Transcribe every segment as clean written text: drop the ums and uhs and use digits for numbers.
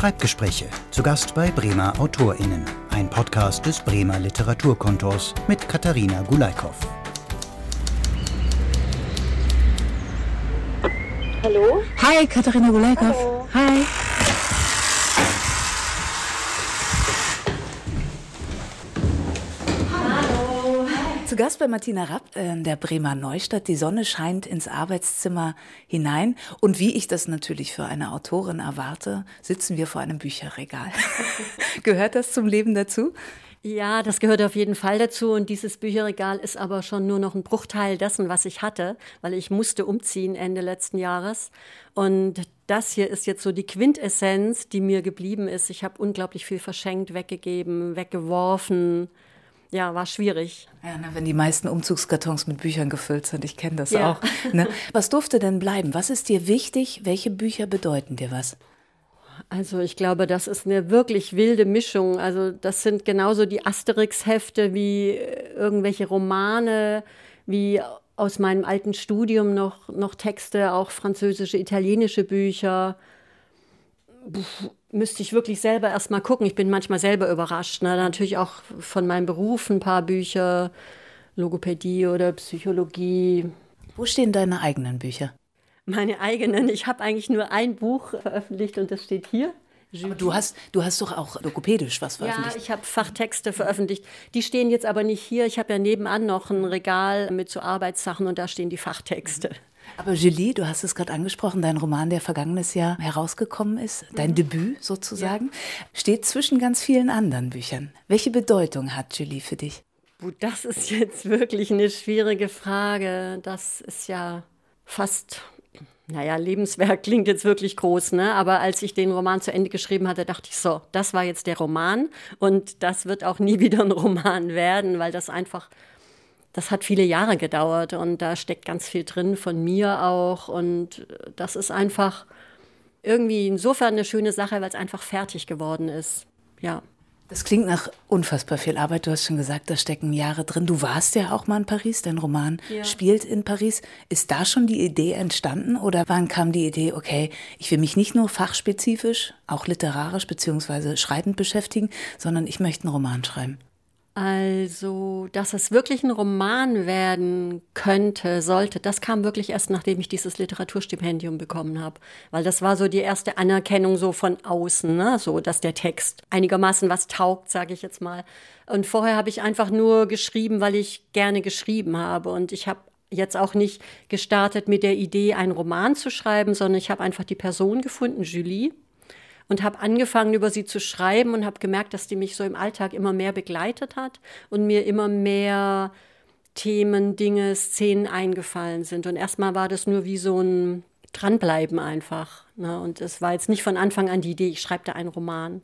Schreibgespräche, zu Gast bei Bremer AutorInnen. Ein Podcast des Bremer Literaturkontors mit Katharina Gulaikow. Hallo? Hi, Katharina Gulaikow. Hallo. Hi. Zu Gast bei Martina Rapp, der Bremer Neustadt. Die Sonne scheint ins Arbeitszimmer hinein. Und wie ich das natürlich für eine Autorin erwarte, sitzen wir vor einem Bücherregal. Gehört das zum Leben dazu? Ja, das gehört auf jeden Fall dazu. Und dieses Bücherregal ist aber schon nur noch ein Bruchteil dessen, was ich hatte, weil ich musste umziehen Ende letzten Jahres. Und das hier ist jetzt so die Quintessenz, die mir geblieben ist. Ich habe unglaublich viel verschenkt, weggegeben, weggeworfen. Ja, war schwierig. Ja, wenn die meisten Umzugskartons mit Büchern gefüllt sind, ich kenne das ja. auch. Ne? Was durfte denn bleiben? Was ist dir wichtig? Welche Bücher bedeuten dir was? Also ich glaube, das ist eine wirklich wilde Mischung. Also das sind genauso die Asterix-Hefte wie irgendwelche Romane, wie aus meinem alten Studium noch Texte, auch französische, italienische Bücher. Müsste ich wirklich selber erst mal gucken. Ich bin manchmal selber überrascht. Ne? Natürlich auch von meinem Beruf ein paar Bücher, Logopädie oder Psychologie. Wo stehen deine eigenen Bücher? Meine eigenen. Ich habe eigentlich nur ein Buch veröffentlicht und das steht hier. Aber du hast doch auch logopädisch was veröffentlicht. Ja, ich habe Fachtexte veröffentlicht. Die stehen jetzt aber nicht hier. Ich habe ja nebenan noch ein Regal mit so Arbeitssachen und da stehen die Fachtexte. Aber Julie, du hast es gerade angesprochen, dein Roman, der vergangenes Jahr herausgekommen ist, dein Debüt sozusagen, steht zwischen ganz vielen anderen Büchern. Welche Bedeutung hat Julie für dich? Das ist jetzt wirklich eine schwierige Frage. Das ist ja fast... Lebenswerk klingt jetzt wirklich groß, ne? Aber als ich den Roman zu Ende geschrieben hatte, dachte ich so, das war jetzt der Roman und das wird auch nie wieder ein Roman werden, weil das hat viele Jahre gedauert und da steckt ganz viel drin von mir auch und das ist einfach irgendwie insofern eine schöne Sache, weil es einfach fertig geworden ist, ja. Das klingt nach unfassbar viel Arbeit. Du hast schon gesagt, da stecken Jahre drin. Du warst ja auch mal in Paris, dein Roman spielt in Paris. Ist da schon die Idee entstanden oder wann kam die Idee, okay, ich will mich nicht nur fachspezifisch, auch literarisch bzw. schreibend beschäftigen, sondern ich möchte einen Roman schreiben? Also, dass es wirklich ein Roman werden sollte, das kam wirklich erst, nachdem ich dieses Literaturstipendium bekommen habe. Weil das war so die erste Anerkennung so von außen, ne? So, dass der Text einigermaßen was taugt, sage ich jetzt mal. Und vorher habe ich einfach nur geschrieben, weil ich gerne geschrieben habe. Und ich habe jetzt auch nicht gestartet mit der Idee, einen Roman zu schreiben, sondern ich habe einfach die Person gefunden, Julie. Und habe angefangen, über sie zu schreiben und habe gemerkt, dass die mich so im Alltag immer mehr begleitet hat und mir immer mehr Themen, Dinge, Szenen eingefallen sind. Und erstmal war das nur wie so ein Dranbleiben einfach. Ne? Und es war jetzt nicht von Anfang an die Idee, ich schreibe da einen Roman.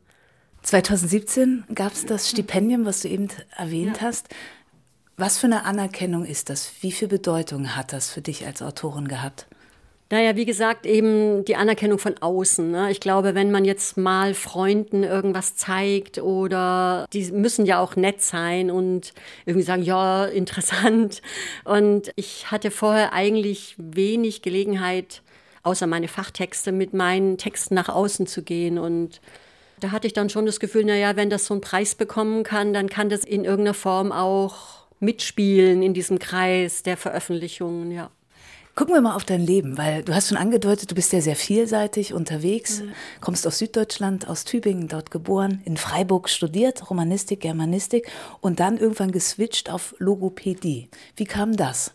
2017 gab es das Stipendium, was du eben erwähnt hast. Was für eine Anerkennung ist das? Wie viel Bedeutung hat das für dich als Autorin gehabt? Naja, wie gesagt, eben die Anerkennung von außen. Ne? Ich glaube, wenn man jetzt mal Freunden irgendwas zeigt oder die müssen ja auch nett sein und irgendwie sagen, ja, interessant. Und ich hatte vorher eigentlich wenig Gelegenheit, außer meine Fachtexte, mit meinen Texten nach außen zu gehen. Und da hatte ich dann schon das Gefühl, naja, wenn das so einen Preis bekommen kann, dann kann das in irgendeiner Form auch mitspielen in diesem Kreis der Veröffentlichungen, ja. Gucken wir mal auf dein Leben, weil du hast schon angedeutet, du bist ja sehr vielseitig unterwegs, kommst aus Süddeutschland, aus Tübingen, dort geboren, in Freiburg studiert, Romanistik, Germanistik und dann irgendwann geswitcht auf Logopädie. Wie kam das?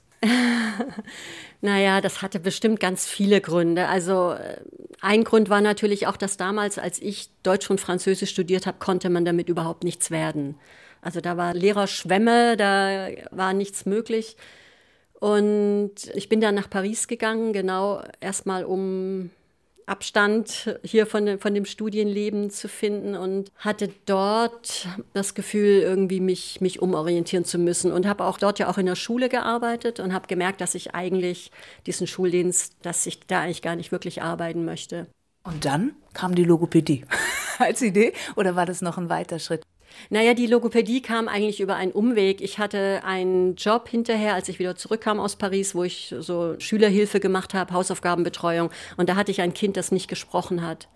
Naja, das hatte bestimmt ganz viele Gründe. Also ein Grund war natürlich auch, dass damals, als ich Deutsch und Französisch studiert habe, konnte man damit überhaupt nichts werden. Also da war Lehrerschwemme, da war nichts möglich. Und ich bin dann nach Paris gegangen, genau erstmal um Abstand hier von dem Studienleben zu finden und hatte dort das Gefühl, irgendwie mich umorientieren zu müssen und habe auch dort ja auch in der Schule gearbeitet und habe gemerkt, dass ich eigentlich diesen Schuldienst, dass ich da eigentlich gar nicht wirklich arbeiten möchte. Und dann kam die Logopädie als Idee oder war das noch ein weiter Schritt? Naja, die Logopädie kam eigentlich über einen Umweg. Ich hatte einen Job hinterher, als ich wieder zurückkam aus Paris, wo ich so Schülerhilfe gemacht habe, Hausaufgabenbetreuung. Und da hatte ich ein Kind, das nicht gesprochen hat.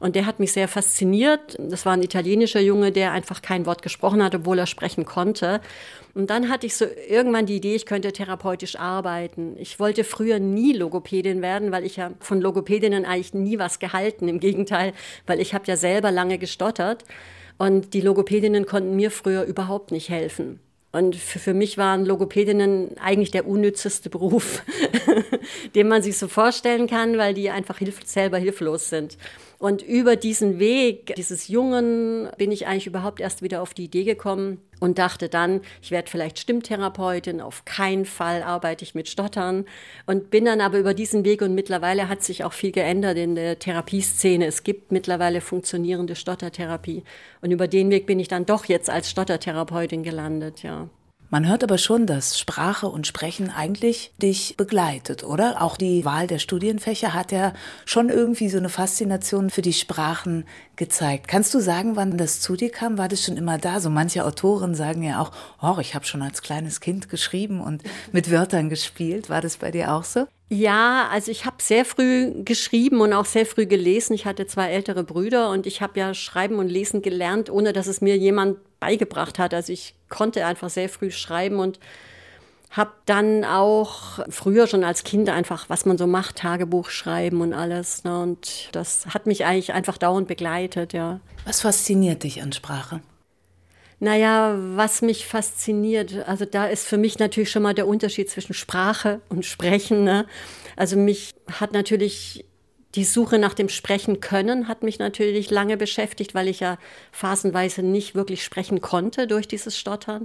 Und der hat mich sehr fasziniert. Das war ein italienischer Junge, der einfach kein Wort gesprochen hat, obwohl er sprechen konnte. Und dann hatte ich so irgendwann die Idee, ich könnte therapeutisch arbeiten. Ich wollte früher nie Logopädin werden, weil ich ja von Logopädinnen eigentlich nie was gehalten. Im Gegenteil, weil ich habe ja selber lange gestottert. Und die Logopädinnen konnten mir früher überhaupt nicht helfen. Und für mich waren Logopädinnen eigentlich der unnützeste Beruf, den man sich so vorstellen kann, weil die einfach selber hilflos sind. Und über diesen Weg dieses Jungen bin ich eigentlich überhaupt erst wieder auf die Idee gekommen und dachte dann, ich werde vielleicht Stimmtherapeutin, auf keinen Fall arbeite ich mit Stottern. Und bin dann aber über diesen Weg, und mittlerweile hat sich auch viel geändert in der Therapieszene. Es gibt mittlerweile funktionierende Stottertherapie. Und über den Weg bin ich dann doch jetzt als Stottertherapeutin gelandet, ja. Man hört aber schon, dass Sprache und Sprechen eigentlich dich begleitet, oder? Auch die Wahl der Studienfächer hat ja schon irgendwie so eine Faszination für die Sprachen gezeigt. Kannst du sagen, wann das zu dir kam? War das schon immer da? So manche Autoren sagen ja auch, oh, ich habe schon als kleines Kind geschrieben und mit Wörtern gespielt. War das bei dir auch so? Ja, also ich habe sehr früh geschrieben und auch sehr früh gelesen. Ich hatte 2 ältere Brüder und ich habe ja Schreiben und Lesen gelernt, ohne dass es mir jemand beigebracht hat. Also ich konnte einfach sehr früh schreiben und habe dann auch früher schon als Kind einfach, was man so macht, Tagebuch schreiben und alles. Ne? Und das hat mich eigentlich einfach dauernd begleitet, ja. Was fasziniert dich an Sprache? Naja, was mich fasziniert, also da ist für mich natürlich schon mal der Unterschied zwischen Sprache und Sprechen. Ne? Also mich hat natürlich die Suche nach dem Sprechen können, hat mich natürlich lange beschäftigt, weil ich ja phasenweise nicht wirklich sprechen konnte durch dieses Stottern.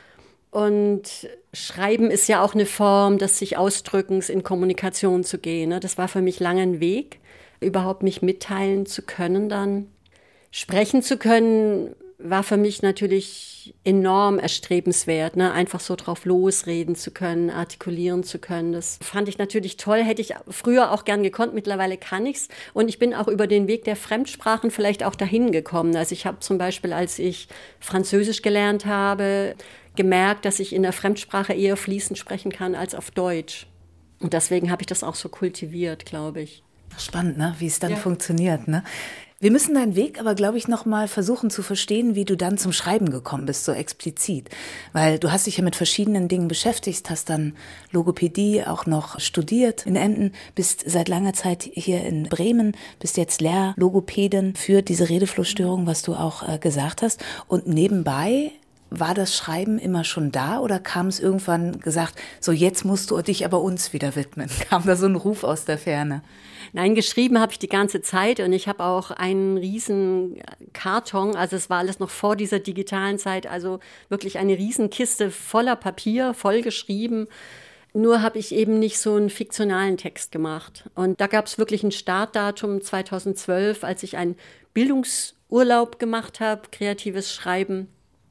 Und Schreiben ist ja auch eine Form des sich Ausdrückens, in Kommunikation zu gehen. Ne? Das war für mich lange ein Weg, überhaupt mich mitteilen zu können dann. Sprechen zu können war für mich natürlich enorm erstrebenswert, ne? Einfach so drauf losreden zu können, artikulieren zu können. Das fand ich natürlich toll, hätte ich früher auch gern gekonnt, mittlerweile kann ich's. Und ich bin auch über den Weg der Fremdsprachen vielleicht auch dahin gekommen. Also ich habe zum Beispiel, als ich Französisch gelernt habe, gemerkt, dass ich in der Fremdsprache eher fließend sprechen kann als auf Deutsch. Und deswegen habe ich das auch so kultiviert, glaube ich. Spannend, ne? Wie es dann funktioniert, ne? Wir müssen deinen Weg aber, glaube ich, noch mal versuchen zu verstehen, wie du dann zum Schreiben gekommen bist, so explizit. Weil du hast dich ja mit verschiedenen Dingen beschäftigt, hast dann Logopädie auch noch studiert in Emden, bist seit langer Zeit hier in Bremen, bist jetzt Lehrlogopädin für diese Redeflussstörung, was du auch gesagt hast. Und nebenbei war das Schreiben immer schon da oder kam es irgendwann gesagt, so jetzt musst du dich aber uns wieder widmen? Kam da so ein Ruf aus der Ferne? Nein, geschrieben habe ich die ganze Zeit und ich habe auch einen riesen Karton, also es war alles noch vor dieser digitalen Zeit, also wirklich eine Riesenkiste voller Papier, voll geschrieben. Nur habe ich eben nicht so einen fiktionalen Text gemacht. Und da gab es wirklich ein Startdatum 2012, als ich einen Bildungsurlaub gemacht habe, kreatives Schreiben.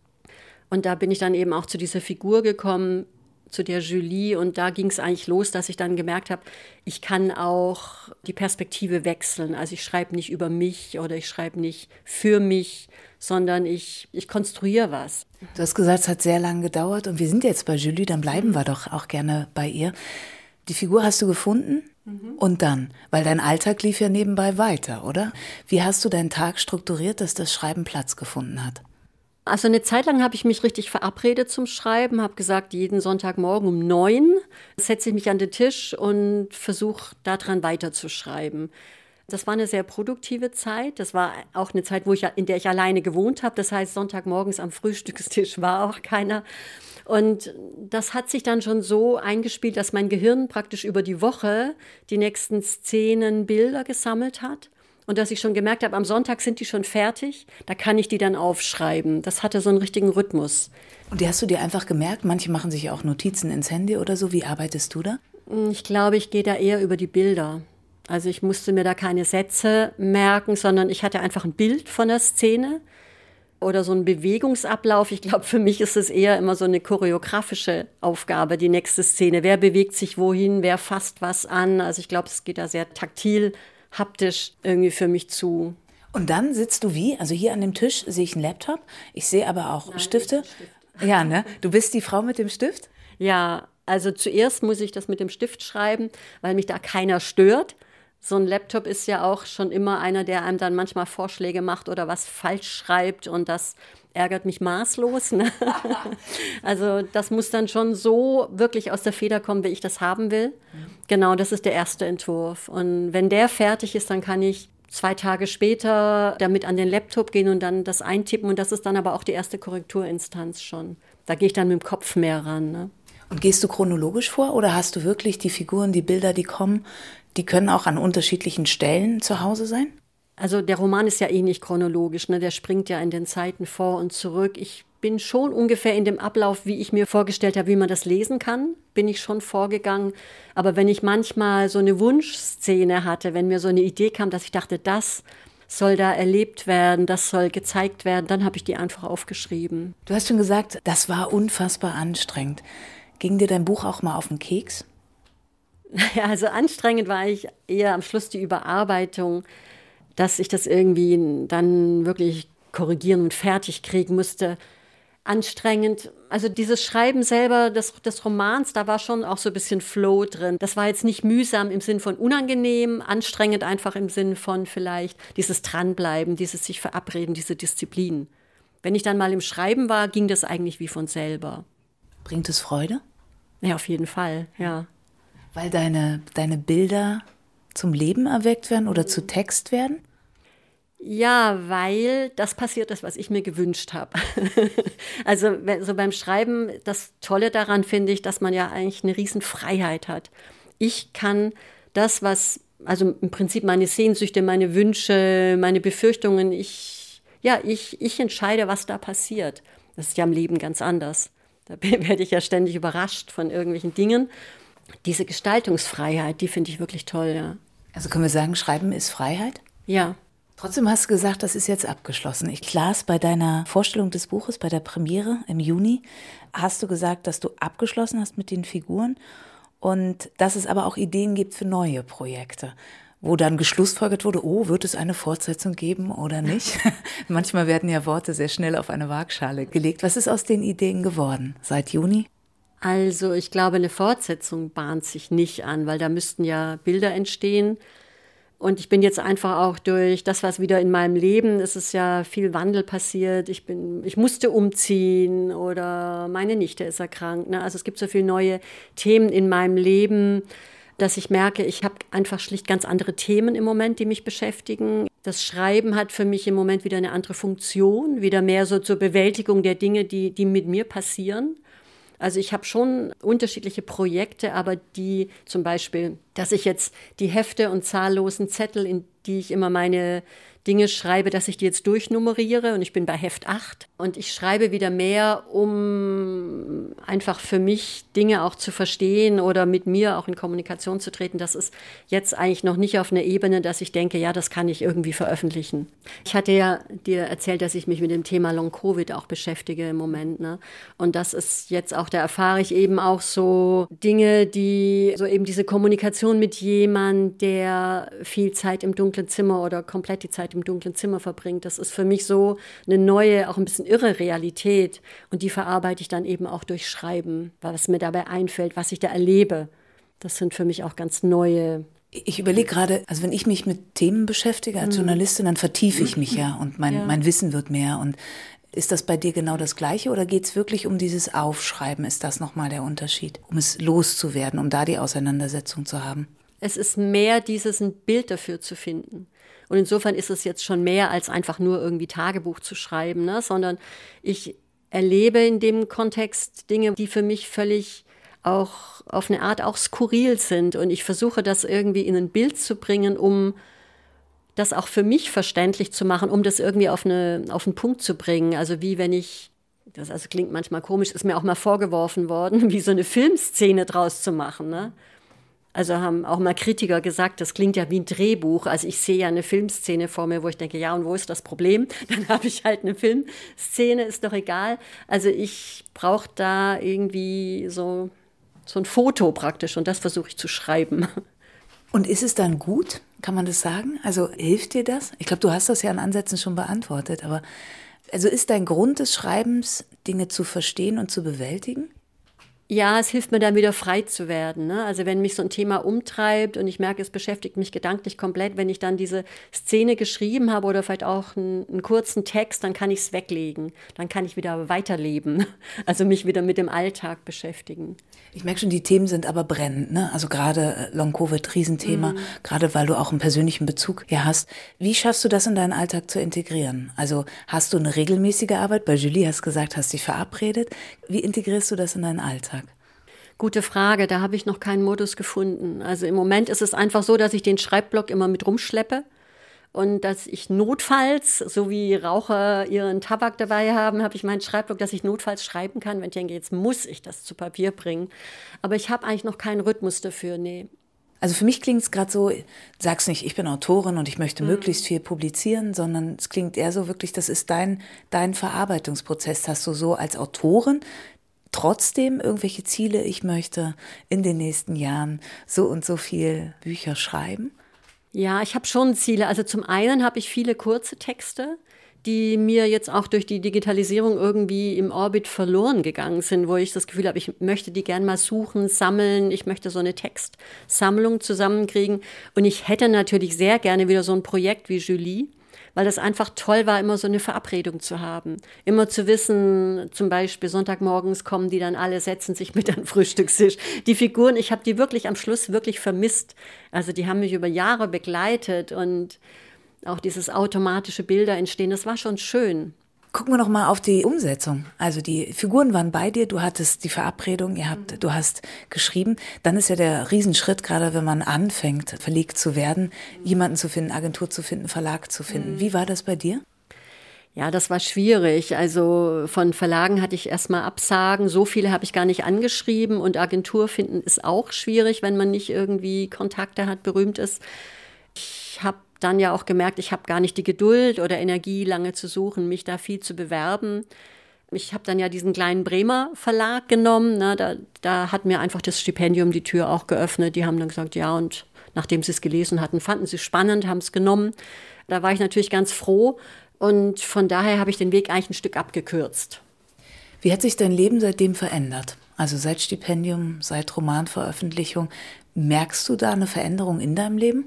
Und da bin ich dann eben auch zu dieser Figur gekommen, zu der Julie. Und da ging es eigentlich los, dass ich dann gemerkt habe, ich kann auch die Perspektive wechseln. Also ich schreibe nicht über mich oder ich schreibe nicht für mich, sondern ich konstruiere was. Du hast gesagt, es hat sehr lange gedauert und wir sind jetzt bei Julie, dann bleiben wir doch auch gerne bei ihr. Die Figur hast du gefunden und dann, weil dein Alltag lief ja nebenbei weiter, oder? Wie hast du deinen Tag strukturiert, dass das Schreiben Platz gefunden hat? Also eine Zeit lang habe ich mich richtig verabredet zum Schreiben, habe gesagt, jeden Sonntagmorgen um 9 setze ich mich an den Tisch und versuche daran weiterzuschreiben. Das war eine sehr produktive Zeit. Das war auch eine Zeit, in der ich alleine gewohnt habe. Das heißt, Sonntagmorgens am Frühstückstisch war auch keiner. Und das hat sich dann schon so eingespielt, dass mein Gehirn praktisch über die Woche die nächsten Szenen, Bilder gesammelt hat. Und dass ich schon gemerkt habe, am Sonntag sind die schon fertig, da kann ich die dann aufschreiben. Das hatte so einen richtigen Rhythmus. Und die hast du dir einfach gemerkt? Manche machen sich ja auch Notizen ins Handy oder so. Wie arbeitest du da? Ich glaube, ich gehe da eher über die Bilder. Also ich musste mir da keine Sätze merken, sondern ich hatte einfach ein Bild von der Szene oder so einen Bewegungsablauf. Ich glaube, für mich ist es eher immer so eine choreografische Aufgabe, die nächste Szene. Wer bewegt sich wohin, wer fasst was an? Also ich glaube, es geht da sehr taktil, haptisch irgendwie für mich zu. Und dann sitzt du wie? Also hier an dem Tisch sehe ich einen Laptop, ich sehe aber auch Stifte. Ja, ne? Du bist die Frau mit dem Stift? Ja, also zuerst muss ich das mit dem Stift schreiben, weil mich da keiner stört. So ein Laptop ist ja auch schon immer einer, der einem dann manchmal Vorschläge macht oder was falsch schreibt und das ärgert mich maßlos. Ne? Also das muss dann schon so wirklich aus der Feder kommen, wie ich das haben will. Genau, das ist der erste Entwurf. Und wenn der fertig ist, dann kann ich 2 Tage später damit an den Laptop gehen und dann das eintippen. Und das ist dann aber auch die erste Korrekturinstanz schon. Da gehe ich dann mit dem Kopf mehr ran. Ne? Und gehst du chronologisch vor oder hast du wirklich die Figuren, die Bilder, die kommen, die können auch an unterschiedlichen Stellen zu Hause sein? Also der Roman ist ja eh nicht chronologisch, ne? Der springt ja in den Zeiten vor und zurück. Ich bin schon ungefähr in dem Ablauf, wie ich mir vorgestellt habe, wie man das lesen kann, bin ich schon vorgegangen. Aber wenn ich manchmal so eine Wunschszene hatte, wenn mir so eine Idee kam, dass ich dachte, das soll da erlebt werden, das soll gezeigt werden, dann habe ich die einfach aufgeschrieben. Du hast schon gesagt, das war unfassbar anstrengend. Ging dir dein Buch auch mal auf den Keks? Ja, also anstrengend war ich eher am Schluss die Überarbeitung, dass ich das irgendwie dann wirklich korrigieren und fertig kriegen musste. Anstrengend. Also dieses Schreiben selber des Romans, da war schon auch so ein bisschen Flow drin. Das war jetzt nicht mühsam im Sinn von unangenehm, anstrengend einfach im Sinn von vielleicht dieses Dranbleiben, dieses sich verabreden, diese Disziplin. Wenn ich dann mal im Schreiben war, ging das eigentlich wie von selber. Bringt es Freude? Ja, auf jeden Fall, ja. Weil deine Bilder zum Leben erweckt werden oder zu Text werden? Ja, weil das passiert ist, was ich mir gewünscht habe. Also so beim Schreiben, das Tolle daran finde ich, dass man ja eigentlich eine Riesenfreiheit hat. Ich kann das, also im Prinzip meine Sehnsüchte, meine Wünsche, meine Befürchtungen, ich entscheide, was da passiert. Das ist ja im Leben ganz anders. Da werde ich ja ständig überrascht von irgendwelchen Dingen. Diese Gestaltungsfreiheit, die finde ich wirklich toll, ja. Also können wir sagen, Schreiben ist Freiheit? Ja. Trotzdem hast du gesagt, das ist jetzt abgeschlossen. Ich las bei deiner Vorstellung des Buches, bei der Premiere im Juni, hast du gesagt, dass du abgeschlossen hast mit den Figuren und dass es aber auch Ideen gibt für neue Projekte, wo dann geschlussfolgert wurde, wird es eine Fortsetzung geben oder nicht? Manchmal werden ja Worte sehr schnell auf eine Waagschale gelegt. Was ist aus den Ideen geworden seit Juni? Also ich glaube, eine Fortsetzung bahnt sich nicht an, weil da müssten ja Bilder entstehen. Und ich bin jetzt einfach auch durch das, was wieder in meinem Leben, es ist ja viel Wandel passiert. Ich musste umziehen oder meine Nichte ist erkrankt. Ne? Also es gibt so viele neue Themen in meinem Leben, dass ich merke, ich habe einfach schlicht ganz andere Themen im Moment, die mich beschäftigen. Das Schreiben hat für mich im Moment wieder eine andere Funktion, wieder mehr so zur Bewältigung der Dinge, die mit mir passieren. Also ich habe schon unterschiedliche Projekte, aber die zum Beispiel, dass ich jetzt die Hefte und zahllosen Zettel, in die ich immer meine Dinge schreibe, dass ich die jetzt durchnummeriere und ich bin bei Heft 8 und ich schreibe wieder mehr, um einfach für mich Dinge auch zu verstehen oder mit mir auch in Kommunikation zu treten. Das ist jetzt eigentlich noch nicht auf einer Ebene, dass ich denke, ja, das kann ich irgendwie veröffentlichen. Ich hatte ja dir erzählt, dass ich mich mit dem Thema Long-Covid auch beschäftige im Moment, ne? Und das ist jetzt auch, da erfahre ich eben auch so Dinge, die so eben diese Kommunikation mit jemandem, der viel Zeit im dunklen Zimmer oder komplett die Zeit im dunklen Zimmer verbringt. Das ist für mich so eine neue, auch ein bisschen irre Realität. Und die verarbeite ich dann eben auch durch Schreiben, was mir dabei einfällt, was ich da erlebe. Das sind für mich auch ganz neue. Ich überlege gerade, also wenn ich mich mit Themen beschäftige als Journalistin, dann vertiefe ich mich ja und mein Wissen wird mehr. Und ist das bei dir genau das Gleiche oder geht es wirklich um dieses Aufschreiben? Ist das nochmal der Unterschied? Um es loszuwerden, um da die Auseinandersetzung zu haben? Es ist mehr dieses, ein Bild dafür zu finden. Und insofern ist es jetzt schon mehr als einfach nur irgendwie Tagebuch zu schreiben, ne? Sondern ich erlebe in dem Kontext Dinge, die für mich völlig auch auf eine Art auch skurril sind. Und ich versuche das irgendwie in ein Bild zu bringen, um das auch für mich verständlich zu machen, um das irgendwie auf einen Punkt zu bringen. Also wie wenn das also klingt manchmal komisch, ist mir auch mal vorgeworfen worden, wie so eine Filmszene draus zu machen, ne? Also haben auch mal Kritiker gesagt, das klingt ja wie ein Drehbuch. Also ich sehe ja eine Filmszene vor mir, wo ich denke, ja, und wo ist das Problem? Dann habe ich halt eine Filmszene, ist doch egal. Also ich brauche da irgendwie so ein Foto praktisch und das versuche ich zu schreiben. Und ist es dann gut? Kann man das sagen? Also hilft dir das? Ich glaube, du hast das ja in Ansätzen schon beantwortet, aber also ist dein Grund des Schreibens, Dinge zu verstehen und zu bewältigen? Ja, es hilft mir dann wieder frei zu werden, ne? Also wenn mich so ein Thema umtreibt und ich merke, es beschäftigt mich gedanklich komplett, wenn ich dann diese Szene geschrieben habe oder vielleicht auch einen kurzen Text, dann kann ich es weglegen. Dann kann ich wieder weiterleben, also mich wieder mit dem Alltag beschäftigen. Ich merke schon, die Themen sind aber brennend, ne? Also gerade Long-Covid, Riesenthema, gerade weil du auch einen persönlichen Bezug hier hast. Wie schaffst du das in deinen Alltag zu integrieren? Also hast du eine regelmäßige Arbeit? Bei Julie hast du gesagt, hast dich verabredet. Wie integrierst du das in deinen Alltag? Gute Frage, da habe ich noch keinen Modus gefunden. Also im Moment ist es einfach so, dass ich den Schreibblock immer mit rumschleppe und dass ich notfalls, so wie Raucher ihren Tabak dabei haben, habe ich meinen Schreibblock, dass ich notfalls schreiben kann, wenn ich denke, jetzt muss ich das zu Papier bringen. Aber ich habe eigentlich noch keinen Rhythmus dafür, nee. Also für mich klingt es gerade so, sag's nicht, ich bin Autorin und ich möchte möglichst viel publizieren, sondern es klingt eher so wirklich, das ist dein Verarbeitungsprozess. Hast du so als Autorin trotzdem irgendwelche Ziele, ich möchte in den nächsten Jahren so und so viel Bücher schreiben? Ja, ich habe schon Ziele. Also zum einen habe ich viele kurze Texte, die mir jetzt auch durch die Digitalisierung irgendwie im Orbit verloren gegangen sind, wo ich das Gefühl habe, ich möchte die gern mal suchen, sammeln, ich möchte so eine Textsammlung zusammenkriegen. Und ich hätte natürlich sehr gerne wieder so ein Projekt wie Julie, weil das einfach toll war, immer so eine Verabredung zu haben. Immer zu wissen, zum Beispiel Sonntagmorgens kommen die dann alle, setzen sich mit an den Frühstückstisch. Die Figuren, ich habe die wirklich am Schluss wirklich vermisst. Also die haben mich über Jahre begleitet und auch dieses automatische Bilder entstehen, das war schon schön. Gucken wir noch mal auf die Umsetzung. Also die Figuren waren bei dir, du hattest die Verabredung, du hast geschrieben. Dann ist ja der Riesenschritt, gerade wenn man anfängt, verlegt zu werden, jemanden zu finden, Agentur zu finden, Verlag zu finden. Wie war das bei dir? Ja, das war schwierig. Also von Verlagen hatte ich erstmal Absagen. So viele habe ich gar nicht angeschrieben. Und Agentur finden ist auch schwierig, wenn man nicht irgendwie Kontakte hat, berühmt ist. Ich habe dann ja auch gemerkt, ich habe gar nicht die Geduld oder Energie, lange zu suchen, mich da viel zu bewerben. Ich habe dann ja diesen kleinen Bremer Verlag genommen. Ne, da hat mir einfach das Stipendium die Tür auch geöffnet. Die haben dann gesagt, ja, und nachdem sie es gelesen hatten, fanden sie es spannend, haben es genommen. Da war ich natürlich ganz froh. Und von daher habe ich den Weg eigentlich ein Stück abgekürzt. Wie hat sich dein Leben seitdem verändert? Also seit Stipendium, seit Romanveröffentlichung. Merkst du da eine Veränderung in deinem Leben?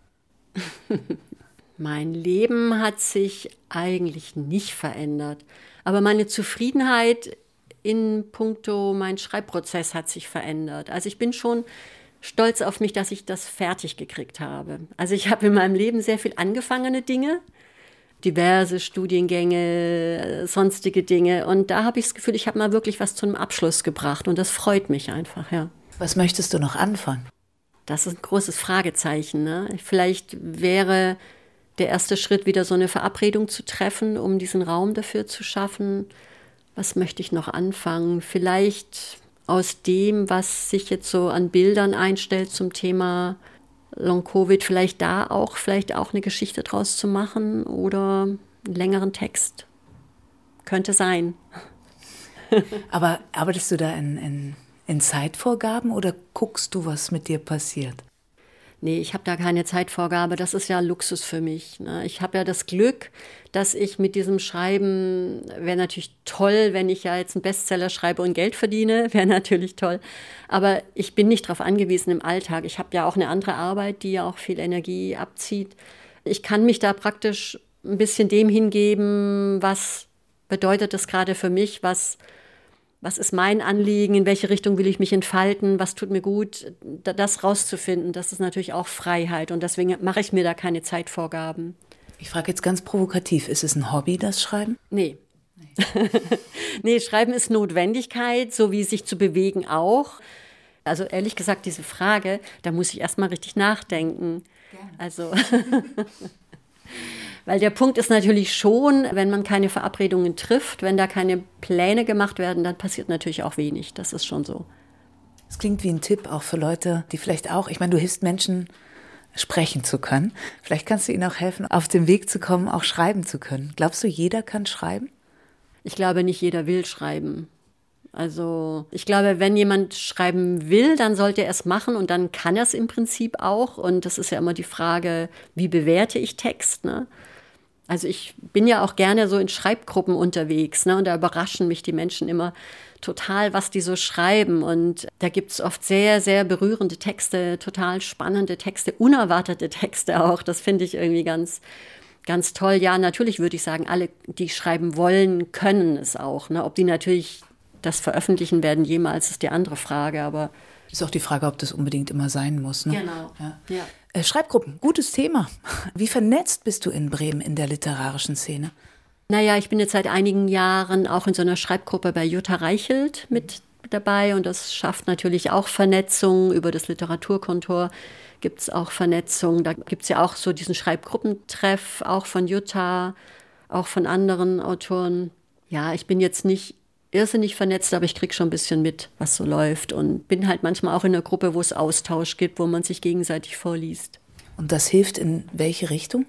Mein Leben hat sich eigentlich nicht verändert. Aber meine Zufriedenheit in puncto mein Schreibprozess hat sich verändert. Also ich bin schon stolz auf mich, dass ich das fertig gekriegt habe. Also ich habe in meinem Leben sehr viel angefangene Dinge, diverse Studiengänge, sonstige Dinge. Und da habe ich das Gefühl, ich habe mal wirklich was zu einem Abschluss gebracht. Und das freut mich einfach, ja. Was möchtest du noch anfangen? Das ist ein großes Fragezeichen, ne? Vielleicht wäre der erste Schritt, wieder so eine Verabredung zu treffen, um diesen Raum dafür zu schaffen. Was möchte ich noch anfangen? Vielleicht aus dem, was sich jetzt so an Bildern einstellt zum Thema Long-Covid, vielleicht auch eine Geschichte draus zu machen oder einen längeren Text. Könnte sein. Aber arbeitest du da in Zeitvorgaben oder guckst du, was mit dir passiert? Nee, ich habe da keine Zeitvorgabe. Das ist ja Luxus für mich, ne? Ich habe ja das Glück, dass ich mit diesem Schreiben, wäre natürlich toll, wenn ich ja jetzt einen Bestseller schreibe und Geld verdiene, wäre natürlich toll. Aber ich bin nicht darauf angewiesen im Alltag. Ich habe ja auch eine andere Arbeit, die ja auch viel Energie abzieht. Ich kann mich da praktisch ein bisschen dem hingeben, was bedeutet das gerade für mich, was ist mein Anliegen, in welche Richtung will ich mich entfalten, was tut mir gut, das rauszufinden, das ist natürlich auch Freiheit und deswegen mache ich mir da keine Zeitvorgaben. Ich frage jetzt ganz provokativ, ist es ein Hobby, das Schreiben? Nee. Nee, Schreiben ist Notwendigkeit, so wie sich zu bewegen auch. Also ehrlich gesagt, diese Frage, da muss ich erst mal richtig nachdenken. Gerne. Also weil der Punkt ist natürlich schon, wenn man keine Verabredungen trifft, wenn da keine Pläne gemacht werden, dann passiert natürlich auch wenig. Das ist schon so. Es klingt wie ein Tipp auch für Leute, die vielleicht auch, ich meine, du hilfst Menschen, sprechen zu können. Vielleicht kannst du ihnen auch helfen, auf den Weg zu kommen, auch schreiben zu können. Glaubst du, jeder kann schreiben? Ich glaube, nicht jeder will schreiben. Also ich glaube, wenn jemand schreiben will, dann sollte er es machen und dann kann er es im Prinzip auch. Und das ist ja immer die Frage, wie bewerte ich Text, ne? Also ich bin ja auch gerne so in Schreibgruppen unterwegs, ne? Und da überraschen mich die Menschen immer total, was die so schreiben. Und da gibt es oft sehr, sehr berührende Texte, total spannende Texte, unerwartete Texte auch. Das finde ich irgendwie ganz, ganz toll. Ja, natürlich würde ich sagen, alle, die schreiben wollen, können es auch. Ne? Ob die natürlich das veröffentlichen werden jemals, ist die andere Frage. Aber ist auch die Frage, ob das unbedingt immer sein muss. Ne? Genau, ja. Schreibgruppen, gutes Thema. Wie vernetzt bist du in Bremen in der literarischen Szene? Naja, ich bin jetzt seit einigen Jahren auch in so einer Schreibgruppe bei Jutta Reichelt mit dabei und das schafft natürlich auch Vernetzung. Über das Literaturkontor gibt es auch Vernetzung. Da gibt es ja auch so diesen Schreibgruppentreff, auch von Jutta, auch von anderen Autoren. Ja, ich bin jetzt nicht irrsinnig vernetzt, aber ich kriege schon ein bisschen mit, was so läuft und bin halt manchmal auch in einer Gruppe, wo es Austausch gibt, wo man sich gegenseitig vorliest. Und das hilft in welche Richtung?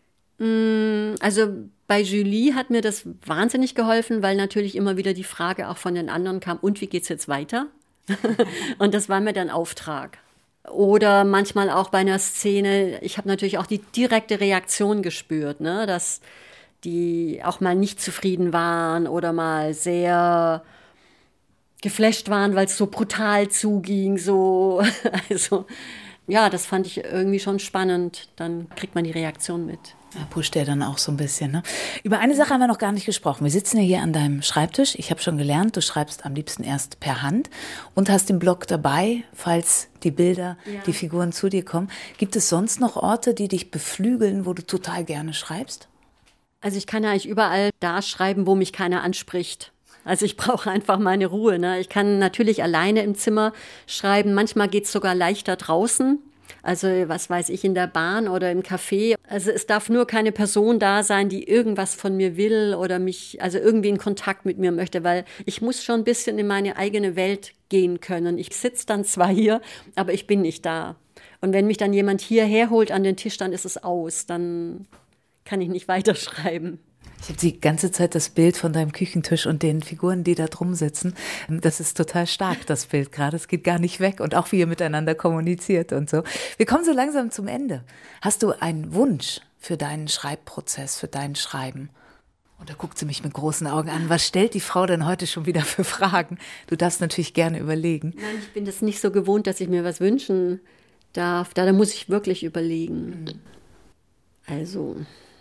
Also bei Julie hat mir das wahnsinnig geholfen, weil natürlich immer wieder die Frage auch von den anderen kam, und wie geht's jetzt weiter? Und das war mir dann Auftrag. Oder manchmal auch bei einer Szene, ich habe natürlich auch die direkte Reaktion gespürt, ne, dass die auch mal nicht zufrieden waren oder mal sehr geflasht waren, weil es so brutal zuging, so, also ja, das fand ich irgendwie schon spannend, dann kriegt man die Reaktion mit. Ja, pusht der dann auch so ein bisschen, ne? Über eine Sache haben wir noch gar nicht gesprochen. Wir sitzen ja hier an deinem Schreibtisch. Ich habe schon gelernt, du schreibst am liebsten erst per Hand und hast den Block dabei, falls die Bilder, die Figuren zu dir kommen. Gibt es sonst noch Orte, die dich beflügeln, wo du total gerne schreibst? Also ich kann ja eigentlich überall da schreiben, wo mich keiner anspricht. Also ich brauche einfach meine Ruhe, ne? Ich kann natürlich alleine im Zimmer schreiben. Manchmal geht es sogar leichter draußen. Also was weiß ich, in der Bahn oder im Café. Also es darf nur keine Person da sein, die irgendwas von mir will oder mich, also irgendwie in Kontakt mit mir möchte, weil ich muss schon ein bisschen in meine eigene Welt gehen können. Ich sitze dann zwar hier, aber ich bin nicht da. Und wenn mich dann jemand hierher holt an den Tisch, dann ist es aus. Dann kann ich nicht weiterschreiben. Ich habe die ganze Zeit das Bild von deinem Küchentisch und den Figuren, die da drum sitzen. Das ist total stark, das Bild gerade. Es geht gar nicht weg. Und auch wie ihr miteinander kommuniziert und so. Wir kommen so langsam zum Ende. Hast du einen Wunsch für deinen Schreibprozess, für dein Schreiben? Und da guckt sie mich mit großen Augen an. Was stellt die Frau denn heute schon wieder für Fragen? Du darfst natürlich gerne überlegen. Nein, ich bin das nicht so gewohnt, dass ich mir was wünschen darf. Da muss ich wirklich überlegen. Also...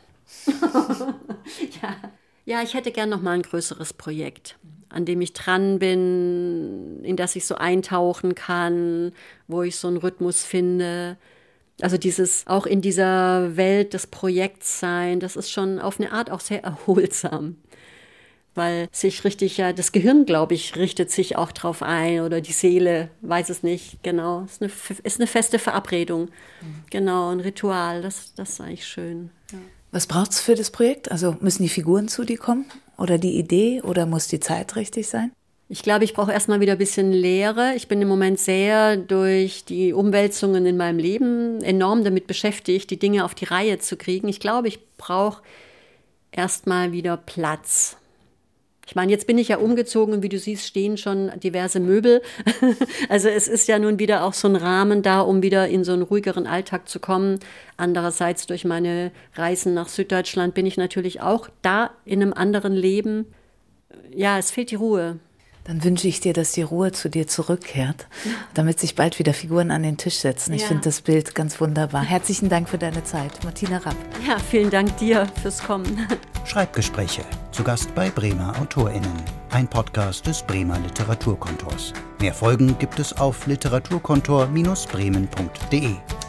Ja, ich hätte gern noch mal ein größeres Projekt, an dem ich dran bin, in das ich so eintauchen kann, wo ich so einen Rhythmus finde. Also dieses auch in dieser Welt des Projekts sein, das ist schon auf eine Art auch sehr erholsam. Weil sich richtig, ja, das Gehirn, glaube ich, richtet sich auch drauf ein oder die Seele, weiß es nicht, genau. Ist eine feste Verabredung, genau, ein Ritual, das ist eigentlich schön, ja. Was braucht es für das Projekt? Also müssen die Figuren zu dir kommen oder die Idee oder muss die Zeit richtig sein? Ich glaube, ich brauche erstmal wieder ein bisschen Leere. Ich bin im Moment sehr durch die Umwälzungen in meinem Leben enorm damit beschäftigt, die Dinge auf die Reihe zu kriegen. Ich glaube, ich brauche erstmal wieder Platz. Ich meine, jetzt bin ich ja umgezogen und wie du siehst, stehen schon diverse Möbel. Also es ist ja nun wieder auch so ein Rahmen da, um wieder in so einen ruhigeren Alltag zu kommen. Andererseits durch meine Reisen nach Süddeutschland bin ich natürlich auch da in einem anderen Leben. Ja, es fehlt die Ruhe. Dann wünsche ich dir, dass die Ruhe zu dir zurückkehrt, damit sich bald wieder Figuren an den Tisch setzen. Ich finde das Bild ganz wunderbar. Herzlichen Dank für deine Zeit, Martina Rapp. Ja, vielen Dank dir fürs Kommen. Schreibgespräche, zu Gast bei Bremer AutorInnen. Ein Podcast des Bremer Literaturkontors. Mehr Folgen gibt es auf literaturkontor-bremen.de.